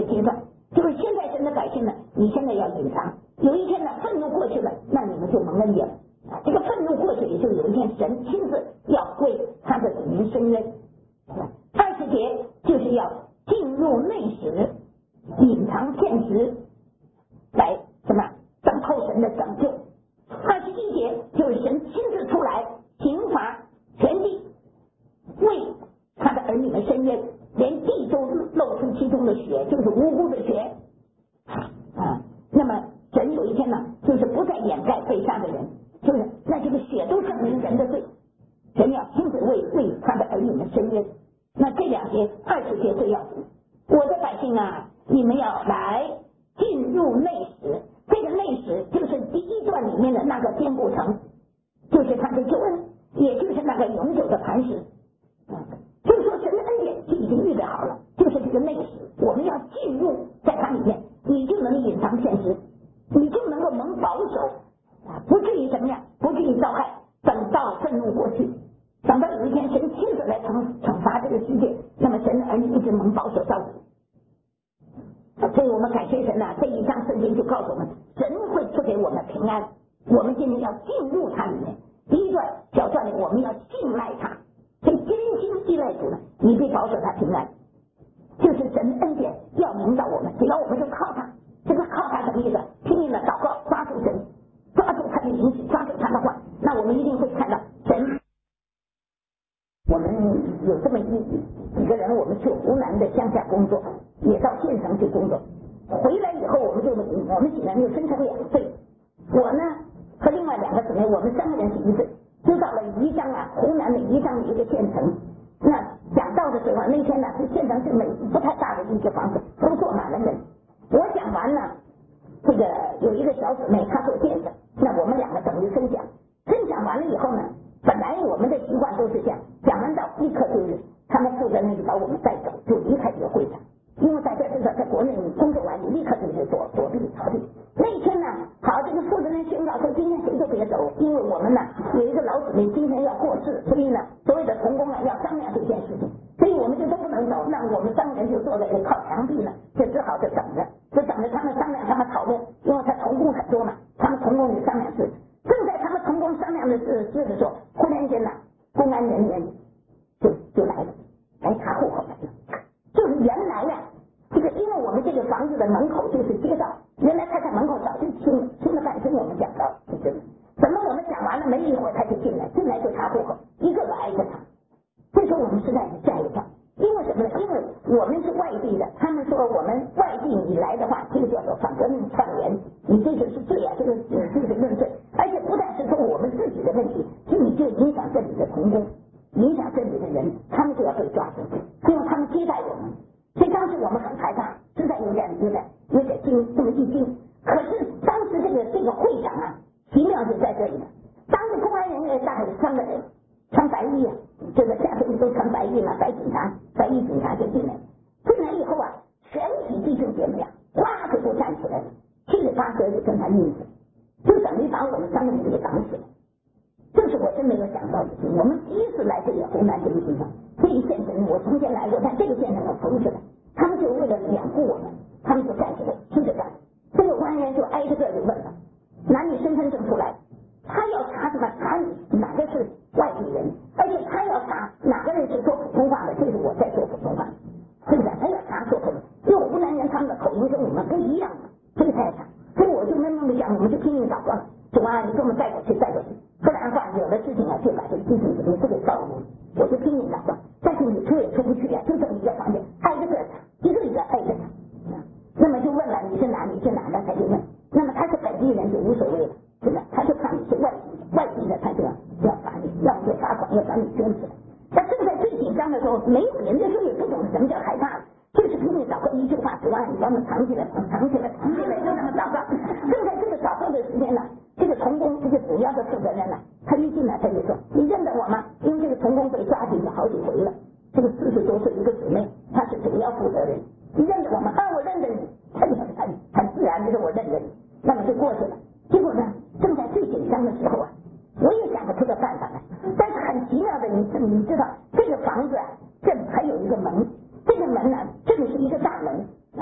阶段，就是现在神的百姓呢，你现在要隐藏，有一天呢愤怒过去了，那你们就蒙恩典啊。这个愤怒过去，也就有一天神亲自要为他的子民伸冤。20节就是要进入内室，隐藏现实，来什么等候神的拯救。21节就是神亲自出来刑罚全地，为他的儿女们伸冤，连地都露出其中的血，就是无辜的血啊。那么神有一天呢，就是不再掩盖被杀的人，就是那这个血都证明人的罪，神要亲自为他的儿女们伸冤。那这2节20节最要紧，我的百姓啊，你们要来进入内室。这个内室就是第1段里面的那个坚固城，就是他的救恩，也就是那个永久的磐石。就是说神的恩典就已经预备好了，就是这个内室，我们要进入在它里面，你就能隐藏现实，你就能够蒙保守啊，不至于怎么样，不至于遭害。等到愤怒过去，等到有一天神亲自来惩罚这个世界，那么神的儿女一直蒙保守到底。所以我们感谢神啊，这一章圣经就告诉我们，神会赐给我们平安。我们今天要进入它里面。第1段小段里，我们要信赖他，所以真心依赖主呢，你被保守他平安，就是神的恩典要领导我们，只要我们就靠他。这个靠他什么意思？拼命的祷告，抓住神，抓住他的允许，抓住他的话，那我们一定会看到神。我们有这么几个人，我们去湖南的乡下工作，也到县城去工作。回来以后，我们几个人就分成2队。我呢和另外2个姊妹，我们3个人是一队，就到了宜章啊，湖南的宜章的一个县城。那讲到的时候，那天呢是县城是不太大的一个房子，都坐满了人。我讲完了，这个有一个小姊妹她做见证，那我们2个等于分享完了以后呢，本来我们的习惯都是这样，讲完道立刻就是他们负责人就把我们带走，就离开这个会场。因为大家知道，在国内你工作完，你立刻就是躲避逃避。那一天呢，好，这个负责人宣告说，今天谁都别走，因为我们呢有一个老姊妹今天要过世，所以呢，所谓的同工呢要商量这件事情，所以我们就都不能走。那我们3个人就坐在这靠墙壁呢，就只好就等着他们商量，他们讨论，因为他同工很多嘛，他们同工就商量事。正在他们同工商量的事的时候，忽然间呢，公安人员就来了，来查户口来了。就是原来呀，这个因为我们这个房子的门口就是街道，原来他在门口早就听了半天我们讲到，就是怎么我们讲完了没一会儿他就进来就查户口，一个个挨着查。这时候我们实在是吓一跳，因为什么呢？因为我们是外地的，他们说我们外地你来的话，这个叫做反革命串联，你这就是罪啊，这个就是论罪，而且不但是说我们自己的问题，是你就影响这里的同工，影响这里的人，他们就要被抓住，因为他们接待我们。所以当时我们很害怕，实在有点惊，这么一惊。可是当时这个会长啊，奇妙就在这里了。当时公安人员大概是3个人，穿白衣啊，这个下头都穿白衣嘛，白衣警察就进来以后啊，全体弟兄姐妹啊，哇就都站起来了，7里8舌就跟他应付，就等于把我们3个人给挡死了。这是我真没有想到的事。我们第一次来这个湖南这个地方，这一县城我从前来过，但这个县城我头一次来。他们就为了掩护我们，他们就站起来听着干。这个公安员就挨着个就问了，拿你身份证出来。他要查什么？查你哪个是外地人，而且他要查哪个人是说普通话的，就是我在说普通话，是不是？他要查说普通话，因为湖南人他们的口音跟我们不一样的，所以他要查。所以我就闷闷的讲，我们就拼命祷告，主啊，你给我们带过去，不然的话有的事情啊就把这个弟兄姊妹都给告诉我就拼命祷告。但是你出也出不去呀，就这么一个房间，挨着个查，一个一个挨着查。那么就问了你是哪的，他就问。那么他是本地人就无所谓了，是吧？他就看你是外地的，他就要罚你，要么就罚款，要把你捐死了。他正在最紧张的时候，没有人，那时候也不懂什么叫害怕，就是拼命祷告，一句话主啊，你把我们藏起来，就那么祷告。正在这个祷告的时间呢，这个童工这个主要的负责人呢，他一进来他就说：“你认得我吗？”因为这个童工被抓进去好几回了，这个40多岁一个姊妹，她是主要负责人。你认得我吗？我认得你。他就很自然的说我认得你，那么就过去了。结果呢，正在最紧张的时候啊，我也想不出个办法来。但是很奇妙的，你知道这个房子啊，这还有一个门，这个门呢，这里是一个大门啊，这是一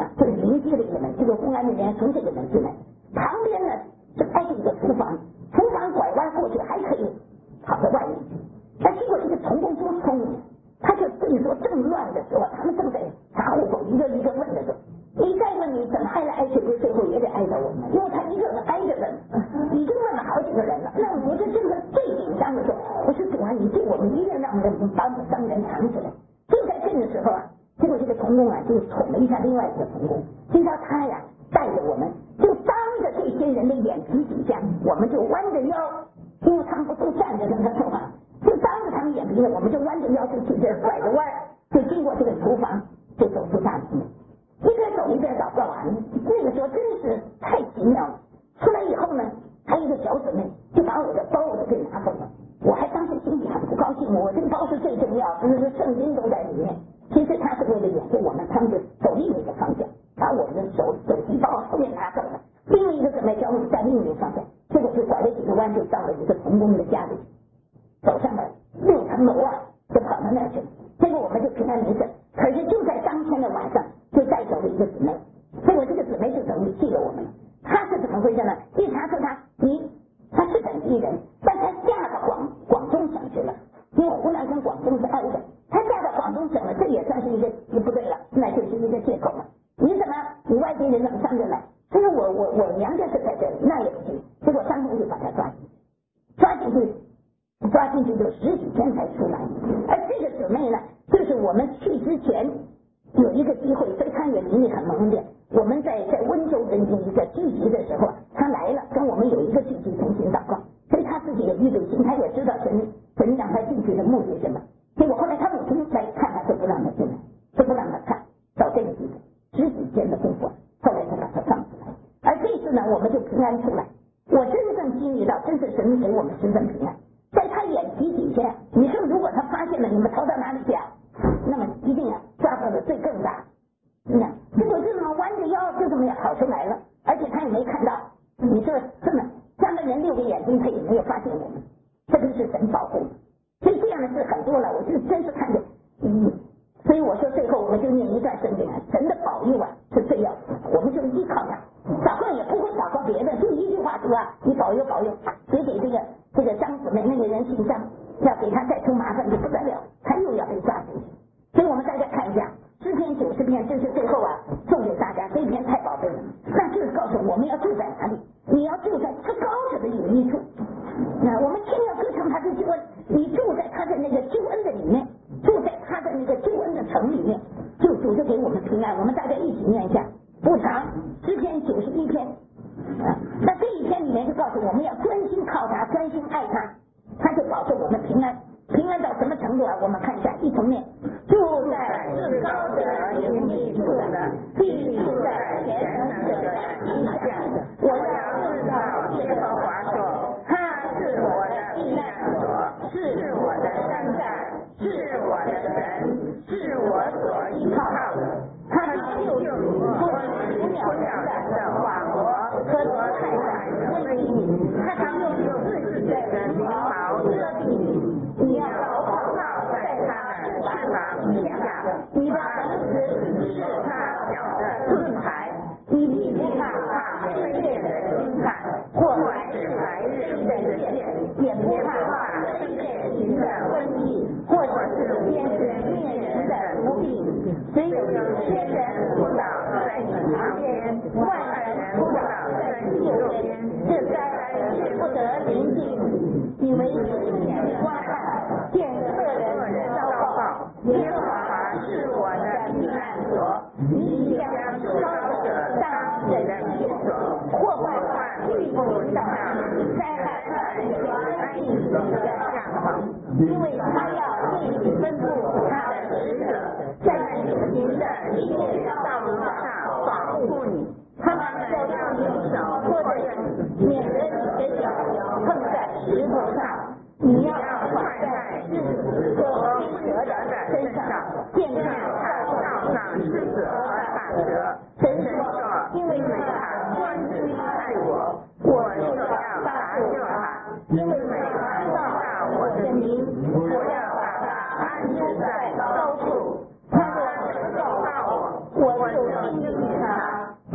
临街的一个门，这个公安人员从这个门进来，旁边呢是挨着一个厨房，厨房拐弯过去还可以跑到外面去。那结果这个童工多聪明，他就跟你说正乱的时候，他们正在查户口，一个一个问的时候，你再问你怎么挨来挨去，不是最后也得挨着我们，因为他一个人挨着问，已经问了好几个人了。那我就这个最紧张的时候，我说主啊，你对我们一定让人把我们当人藏起来。就在这个时候啊，结果这个童工啊就捅了一下另外一个童工，听到他呀带着我们，就当着这些人的眼皮底下，我们就弯着腰，因为他们不都站着跟他说话，就当着他们眼皮子，我们就弯着腰就去这拐着弯，就经过这个厨房，就走出大门。一边走一边祷告啊，那个时候真是太奇妙了。出来以后呢，还有一个小姊妹就把我的包我给拿走了，我还当时心里很不高兴，我这个包是最重要，不是圣经都在里面。其实他是为了掩护我们，他们就走另一个方向，把我们的手提包后面拿走了。另一个姊妹叫我们在另一个方向，结果就拐了几个弯，就到了一个童工的家里，走上了6层楼啊，就跑到那儿去了。结果我们就平安没事。可是就在当天的晚上，就带走了一个姊妹，结果这个姊妹就等于气了我们了。她是怎么回事呢？一查出她是本地人，但她嫁到广东省去了，因为湖南跟广东是挨着，她嫁到广东省了，这也算是一个不对了，那就是一个借口了。你外地人怎么上这来？她说我娘家是在这里，那也不行。结果当天就把她抓进去就10几天才出来。而这个姊妹呢，就是我们去之前有一个机会，所以她也离你很蒙的。我们在温州的一个聚集的时候，她来了，跟我们有一个聚集同行祷告，所以她自己也预备心，她也知道神让她进去的目的是什么。结果后来她母亲来看她，就不让她进来，就不让她看到这个地步，10几天的功夫，后来才把她放出来。而这次呢，我们就平安出来。我真正经历到，真是神给我们十分平安。在他眼皮底下，你说如果他发现了你们逃到哪里去啊，那么一定抓到的罪更大。结果就这么弯着腰就这么跑出来了，而且他也没看到。你说这么3个人6个眼睛，他也没有发现我们，这都是神保护的。所以这样的事很多了，我就真是看见。所以我说最后我们就念一段圣经啊，神的保佑啊是最要紧的，我们就依靠他。祷告也不会祷告别的，就一句话说啊，你保佑保佑，写给这个张姊妹那个人信上，要给他再出麻烦就不得了，他又要被抓出去。所以我们大家看一下诗篇90篇，这是最后啊送给大家，这一篇太宝贝了，那就是告诉我们要住在哪里，你要住在至高者的隐秘处。那我们天要歌唱他的救恩，你住在他的那个救恩的里面，住在他的那个救恩的城里面，就主就给我们平安。我们大家一起念一下，不长，诗篇91篇。那这一篇里面就告诉我们要专心靠他，专心爱他，他就保证我们平安。平安到什么程度啊？我们看一下，一同念：住在至高者隐秘处的，必住在全能者的旗下。我要知道耶和华说，他是我的避难所，是我的山寨，是我的神，是我所依靠的。他救赎我离了人的网罗和太太的威仪，他用自己的翎毛遮蔽你。你要逃跑在他们翅膀底下，你的儿子是他脚的盾牌，你必不怕黑夜的惊骇，或是白日的箭，也不怕黑夜行的瘟疫，或是边灭人的毒病。虽有1000人扑倒在你旁边，10000人扑倒在你右边，这灾难却不得临近你，因为亲眼观看，见恶人遭报。耶和华是我的避难所，你将至高者当你的居所，祸患必不临到你，灾害必安静你的帐篷，因为他要为你吩咐他的使者，在你行的一切道路上保护你，他们要让你手托着你，免得你的脚碰在石头上。你要穿在狮子和飞蛇的身上，见面道上狮子和大蛇。神说，因为他专心爱我，我就要搭救他，因为他知道我的名，我要把他安置在高处。他若求告我，我就应允他。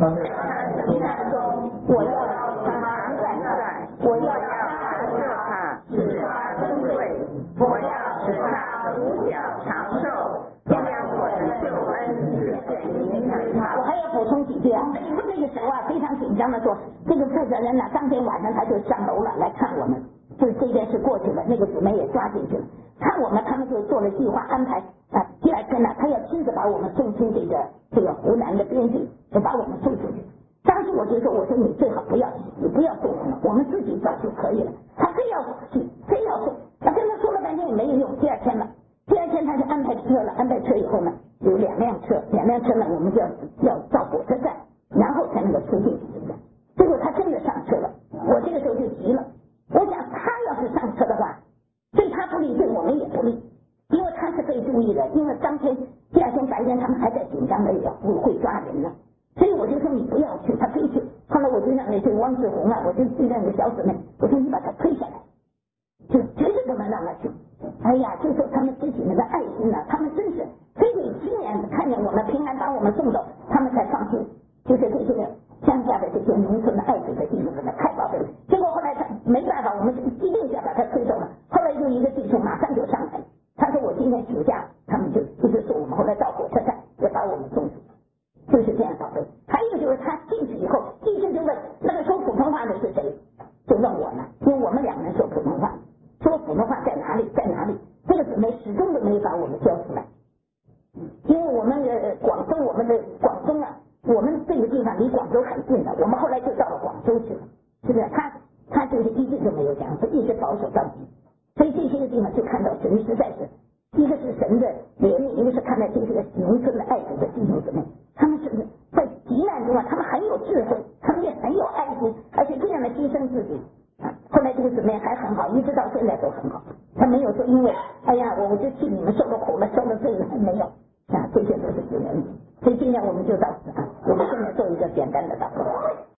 避难中，我要常在，我要摄他，使他尊贵，我要使他如脚长寿，将我的救恩赐给您。 我还要补充几句啊，这个时候啊非常紧张的说，这个负责人呢，当天晚上他就上楼了来看我们，就是这件事过去了，那个姊妹也抓进去了，看我们，他们就做了计划安排啊，第二天呢，他要亲自把我们送出这个湖南的边境，就把我们送出去。当时我就说，我说你最好不要去，你不要送我们，我们自己走就可以了。他非要去，非要送，我跟他说了半天也没有用。第二天他就安排车了，安排车以后呢，有两辆车呢，我们就要到火车站，然后才能够出境。结果他真的上车了，我这个时候就急了，我想他要是上车的话，对他不利，对我们也不利，因为他是被注意的，因为第二天白天他们还在紧张的会抓人呢。所以我就说你不要去，他非去。后来我就让那对汪志红啊，我就对那个小姊妹，我说你把他推下来，就绝对不能让他去。哎呀，就说他们自己那个爱心啊，他们真是非得亲眼看见我们平安把我们送走，他们才放心。就是这些乡下的这些农村的爱子的弟兄们太宝贝了。结果后来他没办法，我们一定要把他推走了。后来就一个弟兄马上就上来了，他说我今天请假，他们就一直说我们后来到火车站要把我们送出。就是这样宝贝。还有就是他进去以后，弟兄就问那个说普通话的是谁，就问我呢，因为我们两个人说普通话，说普通话在哪里在哪里，这个姊妹始终都没把我们交出来。因为我们广东啊，我们这个地方离广州很近的，我们后来就到了广州去了，是不是？他就是一直就没有讲，一直保守到底。所以这些个地方就看到神实在是，一个是神的怜悯，一个是看到这些个农村的爱子的弟兄姊妹，他们是在急难中啊，他们很有智慧，他们也很有爱心，而且这样的牺牲自己。后来这个姊妹还很好，一直到现在都很好，他没有说因为哎呀我就替你们受了苦了受了罪了，没有啊，这些都是自然。所以今天我们就到此啊，我们现在做一个简单的祷告。